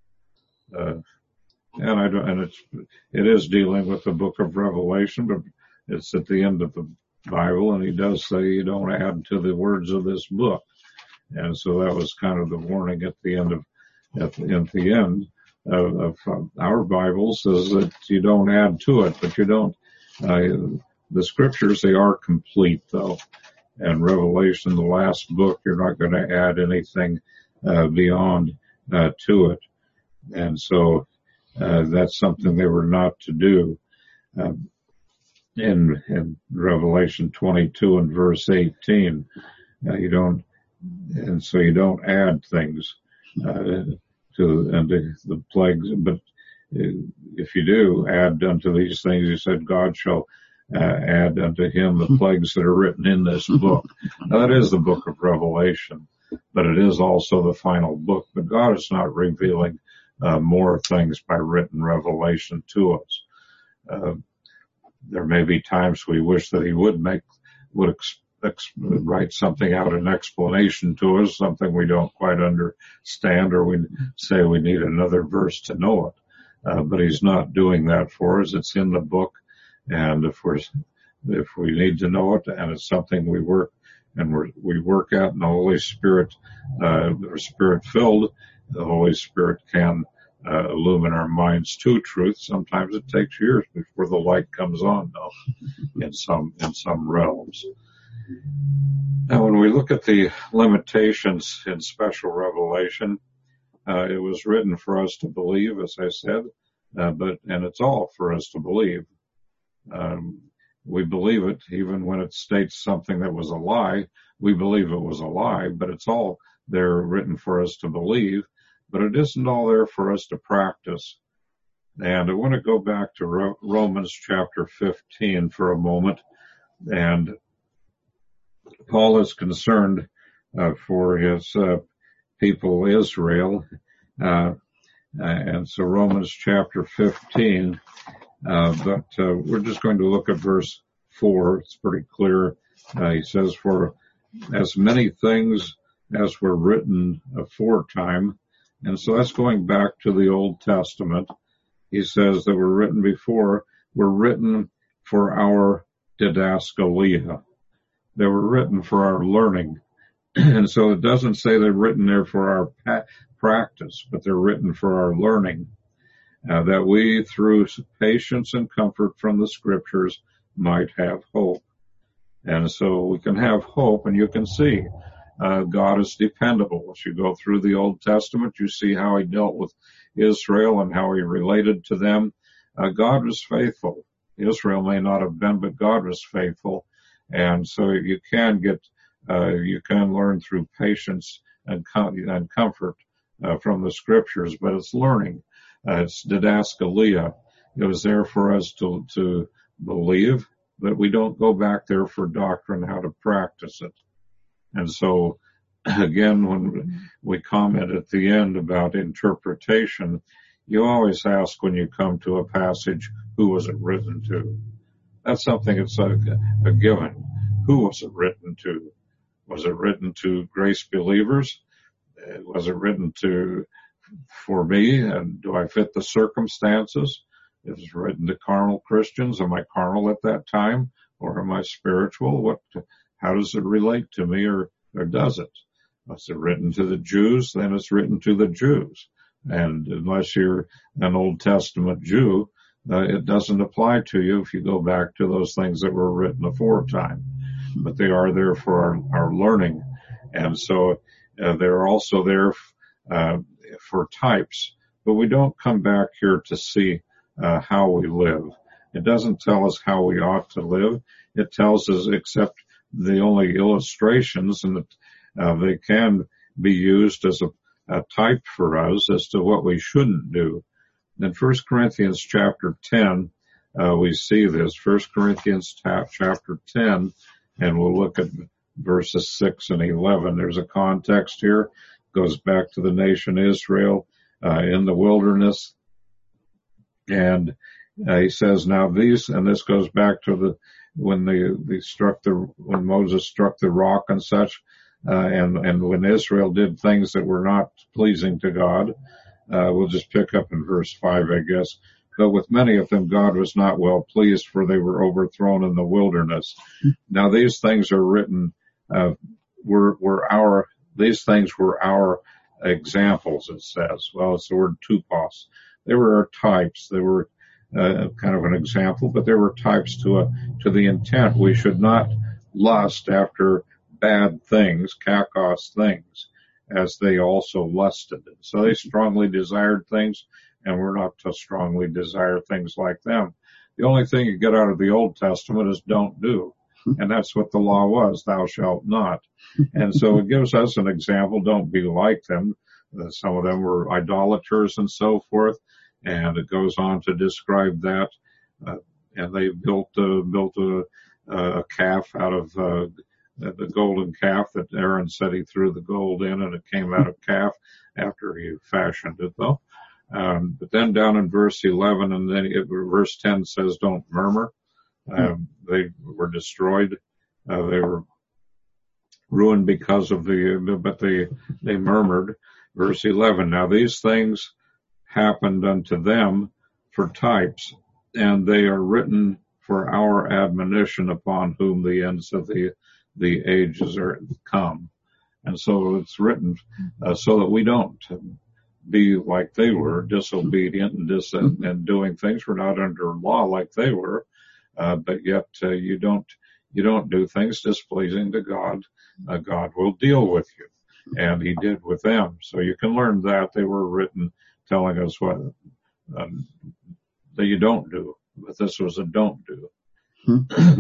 Speaker 1: Uh, and I don't, and it's, it is dealing with the book of Revelation, but it's at the end of the Bible, and he does say you don't add to the words of this book. And so that was kind of the warning at the end of, at the, at the end of, of our Bible, says that you don't add to it, but you don't, uh, the scriptures, they are complete though. And Revelation, the last book, you're not going to add anything uh, beyond uh, to it. And so uh, that's something they were not to do. Um, in, in Revelation twenty-two and verse eighteen, uh, you don't, and so you don't add things uh, to and the, the plagues. But if you do add unto these things, he said, God shall Uh, add unto him the plagues that are written in this book. Now, that is the book of Revelation, but it is also the final book. But God is not revealing uh, more things by written revelation to us. Uh, there may be times we wish that he would make, would ex, ex, write something out, an explanation to us, something we don't quite understand, or we say we need another verse to know it. Uh, but he's not doing that for us. It's in the book. And if we're, if we need to know it, and it's something we work, and we're, we work at, and the Holy Spirit, uh, are Spirit filled, the Holy Spirit can, uh, illumine our minds to truth. Sometimes it takes years before the light comes on, though, in some, in some realms. Now, when we look at the limitations in special revelation, uh, it was written for us to believe, as I said, uh, but, and it's all for us to believe. Um, we believe it even when it states something that was a lie. We believe it was a lie, but it's all there written for us to believe, but it isn't all there for us to practice. And I want to go back to Ro- Romans chapter fifteen for a moment. And Paul is concerned uh, for his uh, people Israel. Uh, and so Romans chapter fifteen, Uh, but uh, we're just going to look at verse four. It's pretty clear. Uh, he says, for as many things as were written aforetime, and so that's going back to the Old Testament. He says that were written before, were written for our didaskalia. They were written for our learning. And so it doesn't say they're written there for our pa- practice, but they're written for our learning. Uh, that we, through patience and comfort from the scriptures, might have hope. And so we can have hope, and you can see uh, God is dependable. As you go through the Old Testament, you see how he dealt with Israel and how he related to them. Uh, God was faithful. Israel may not have been, but God was faithful. And so you can get, uh, you can learn through patience and, com- and comfort uh, from the scriptures, but it's learning. Uh, it's didaskalia. It was there for us to, to believe, but we don't go back there for doctrine, how to practice it. And so, again, when we comment at the end about interpretation, you always ask when you come to a passage, who was it written to? That's something that's a, a given. Who was it written to? Was it written to grace believers? Was it written to for me, and do I fit the circumstances? If it's written to carnal Christians, am I carnal at that time? or am I spiritual? What, how does it relate to me, or, or does it? Is it written to the Jews? Then it's written to the Jews. And unless you're an Old Testament Jew, uh, it doesn't apply to you if you go back to those things that were written aforetime. But they are there for our, our learning. And so uh, they're also there uh, for types. But we don't come back here to see uh, how we live. It doesn't tell us how we ought to live. It tells us, except the only illustrations, and uh, they can be used as a, a type for us as to what we shouldn't do. In First Corinthians chapter ten, uh, we see this. First Corinthians chapter ten, and we'll look at verses six and eleven. There's a context here. It goes back to the nation Israel uh, in the wilderness. And uh, he says, now these, and this goes back to the, when they, they struck the, when Moses struck the rock and such, uh, and, and when Israel did things that were not pleasing to God. Uh, we'll just pick up in verse five, I guess. But with many of them, God was not well pleased, for they were overthrown in the wilderness. Now these things are written, uh, were, were our, these things were our examples, it says. Well, it's the word tupos. They were our types. They were, uh, kind of an example, but they were types to a, to the intent. We should not lust after bad things, kakos things, as they also lusted. So they strongly desired things, and we're not to strongly desire things like them. The only thing you get out of the Old Testament is don't do. And that's what the law was, thou shalt not. And so it gives us an example, don't be like them. Uh, some of them were idolaters and so forth, and it goes on to describe that. Uh, and they built, uh, built a, a calf out of, uh, the golden calf that Aaron said he threw the gold in, and it came out of calf after he fashioned it, though. Um, but then down in verse eleven, and then it, verse ten says, don't murmur. Um, they were destroyed. Uh, they were ruined because of the, but they, they murmured. Verse eleven, now these things happened unto them for types, and they are written for our admonition, upon whom the ends of the the ages are come. And so it's written uh, so that we don't be like they were, disobedient and dis and, and doing things. We're not under law like they were, uh, but yet uh, you don't you don't do things displeasing to God. Uh, God will deal with you, and He did with them. So you can learn that they were written telling us what um, that you don't do, but this was a don't do. Hmm.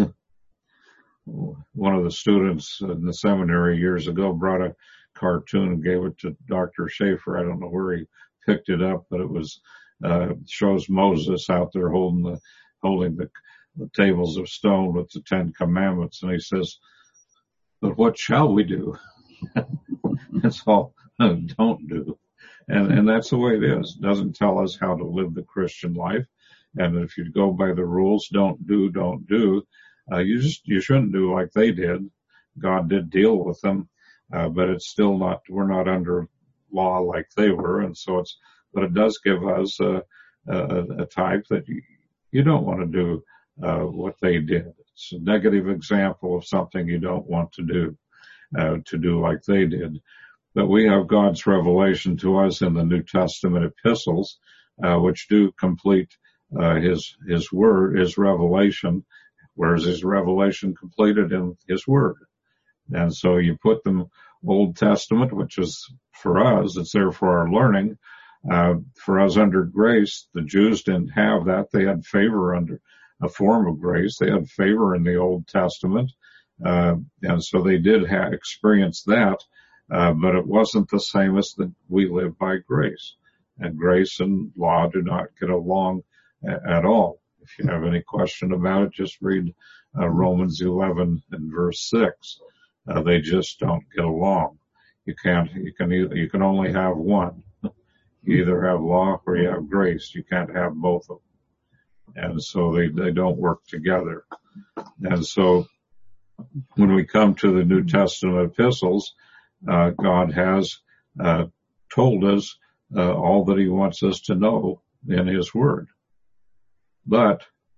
Speaker 1: One of the students in the seminary years ago brought a cartoon and gave it to Doctor Schaefer. I don't know where he picked it up, but it was, uh, shows Moses out there holding the, holding the, the tables of stone with the Ten Commandments. And he says, but what shall we do? That's all don't do. And, and that's the way it is. It doesn't tell us how to live the Christian life. And if you go by the rules, don't do, don't do, Uh, you just, you shouldn't do like they did. God did deal with them, uh, but it's still not, we're not under law like they were. And so it's, but it does give us a, a, a type that you, you don't want to do, uh, what they did. It's a negative example of something you don't want to do, uh, to do like they did. But we have God's revelation to us in the New Testament epistles, uh, which do complete, uh, his, his word, his revelation. Whereas his revelation completed in his word. And so you put them Old Testament, which is for us, it's there for our learning. Uh, for us under grace, the Jews didn't have that. They had favor under a form of grace. They had favor in the Old Testament. Uh, and so they did ha- experience that. Uh, but it wasn't the same as that we live by grace. And grace and law do not get along a- at all. If you have any question about it, just read uh, Romans eleven and verse six. Uh, they just don't get along. You can't, you can either, you can only have one. You either have law or you have grace. You can't have both of them. And so they, they don't work together. And so when we come to the New Testament epistles, uh, God has, uh, told us, uh, all that He wants us to know in His Word. But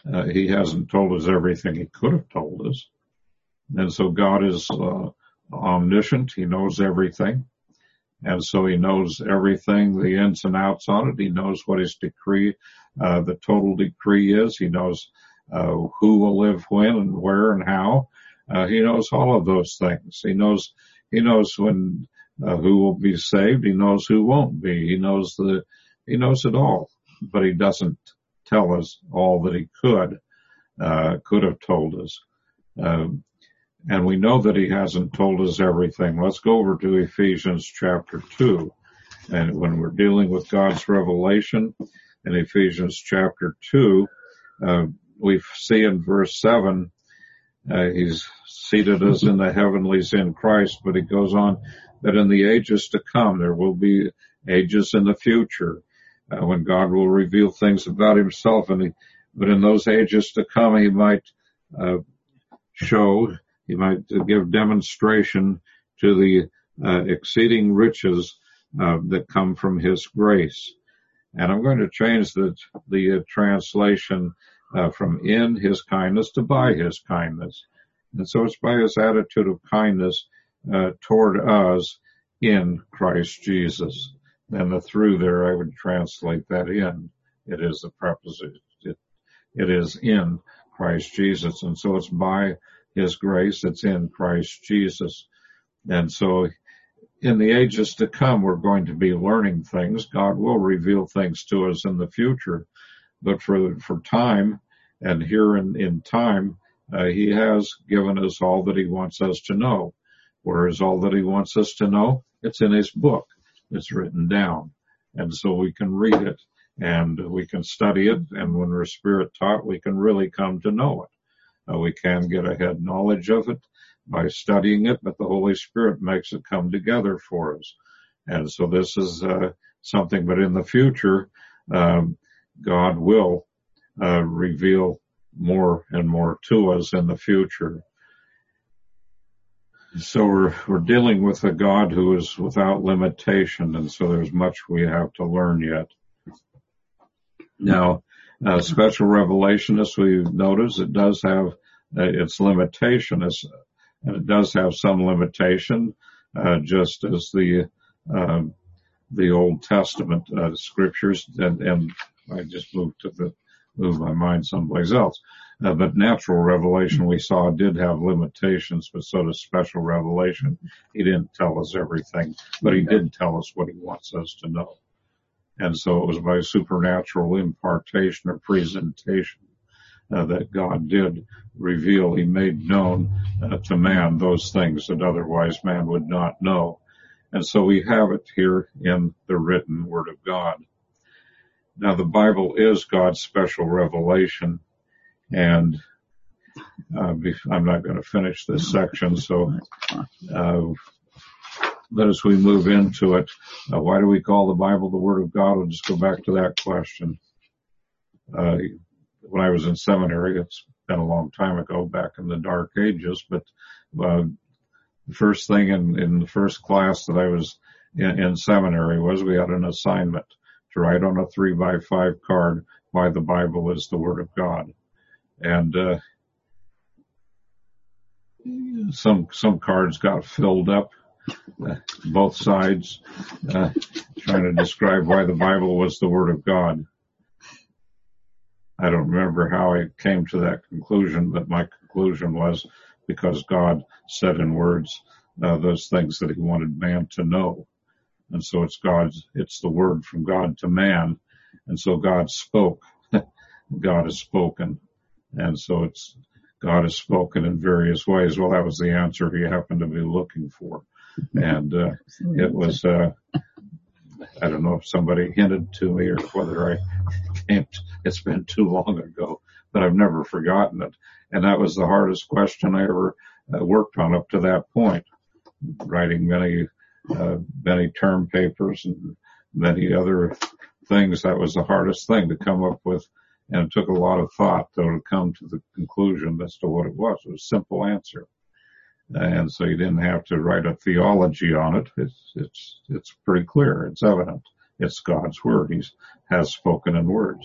Speaker 1: Uh, he hasn't told us everything he could have told us. And so God is uh, omniscient. He knows everything. And so he knows everything, the ins and outs on it. He knows what his decree, uh, the total decree is. He knows uh, who will live when and where and how. Uh, he knows all of those things. He knows, he knows when, uh, who will be saved. He knows who won't be. He knows the, he knows it all, but he doesn't tell us all that he could, uh, could have told us. Um, And we know that he hasn't told us everything. Let's go over to Ephesians chapter two. And when we're dealing with God's revelation in Ephesians chapter two, uh, we see in verse seven, uh, he's seated us in the heavenlies in Christ, but he goes on that in the ages to come, there will be ages in the future, uh, when God will reveal things about himself. And he, but in those ages to come, he might, uh, show He might give demonstration to the uh, exceeding riches uh, that come from his grace. And I'm going to change the, the uh, translation uh, from in his kindness to by his kindness. And so it's by his attitude of kindness uh, toward us in Christ Jesus. And the through there, I would translate that in. It is the preposition. It, it is in Christ Jesus. And so it's by his grace, it's in Christ Jesus. And so in the ages to come, we're going to be learning things. God will reveal things to us in the future. But for, for time, and here in, in time, uh, he has given us all that he wants us to know. Where is all that he wants us to know? It's in his book. It's written down. And so we can read it and we can study it. And when we're spirit taught, we can really come to know it. Uh, we can get a head knowledge of it by studying it, but the Holy Spirit makes it come together for us. And so this is uh, something, but in the future, um, God will uh, reveal more and more to us in the future. So we're, we're dealing with a God who is without limitation, and so there's much we have to learn yet. Now, Uh, special revelation, as we've noticed, it does have uh, its limitation, it's, and it does have some limitation, uh, just as the uh, the Old Testament uh, scriptures. And, and I just moved to the move my mind someplace else. Uh, but natural revelation we saw did have limitations, but so does special revelation. He didn't tell us everything, but he did tell us what he wants us to know. And so it was by supernatural impartation or presentation uh, that God did reveal. He made known uh, to man those things that otherwise man would not know. And so we have it here in the written Word of God. Now the Bible is God's special revelation, and uh, I'm not going to finish this section, so uh, but as we move into it, uh, why do we call the Bible the Word of God? We'll just go back to that question. Uh, when I was in seminary, it's been a long time ago, back in the dark ages, but uh, the first thing in, in the first class that I was in, in seminary was we had an assignment to write on a three by five card why the Bible is the Word of God. And uh, some some cards got filled up. Uh, both sides, uh, trying to describe why the Bible was the Word of God. I don't remember how I came to that conclusion, but my conclusion was because God said in words uh, those things that he wanted man to know. And so it's God's, it's the word from God to man. And so God spoke. God has spoken. And so it's, God has spoken in various ways. Well, that was the answer he happened to be looking for. And, uh, it was, uh, I don't know if somebody hinted to me or whether I came to, it's been too long ago, but I've never forgotten it. And that was the hardest question I ever uh, worked on up to that point, writing many, uh, many term papers and many other things. That was the hardest thing to come up with. And it took a lot of thought though to come to the conclusion as to what it was. It was a simple answer. And so you didn't have to write a theology on it. It's, it's, it's pretty clear. It's evident. It's God's word. He has spoken in words.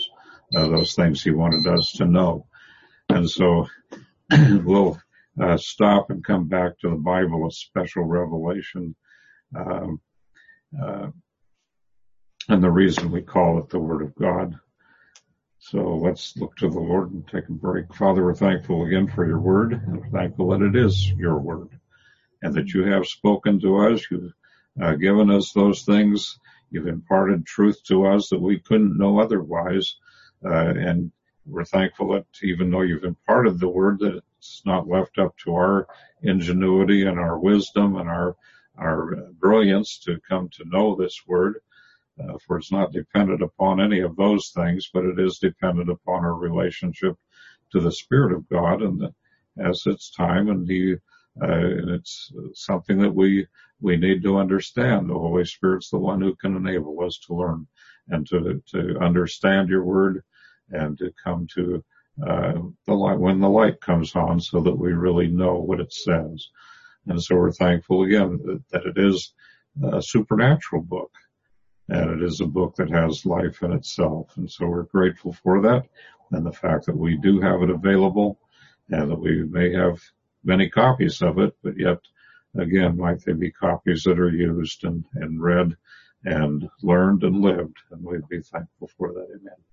Speaker 1: uh, those things he wanted us to know. And so we'll uh, stop and come back to the Bible, a special revelation, um, uh, and the reason we call it the Word of God. So let's look to the Lord and take a break. Father, we're thankful again for your word, and we're thankful that it is your word, and that you have spoken to us. You've uh, given us those things. You've imparted truth to us that we couldn't know otherwise. Uh, and we're thankful that even though you've imparted the word, that it's not left up to our ingenuity and our wisdom and our, our brilliance to come to know this word. Uh, for it's not dependent upon any of those things, but it is dependent upon our relationship to the Spirit of God, and the, as it's time, and He, uh, and it's something that we we need to understand. The Holy Spirit's the one who can enable us to learn and to to understand Your Word, and to come to uh, the light when the light comes on, so that we really know what it says. And so we're thankful again that, that it is a supernatural book. And it is a book that has life in itself. And so we're grateful for that, and the fact that we do have it available, and that we may have many copies of it, but yet, again, might they be copies that are used and, and read and learned and lived. And we'd be thankful for that. Amen.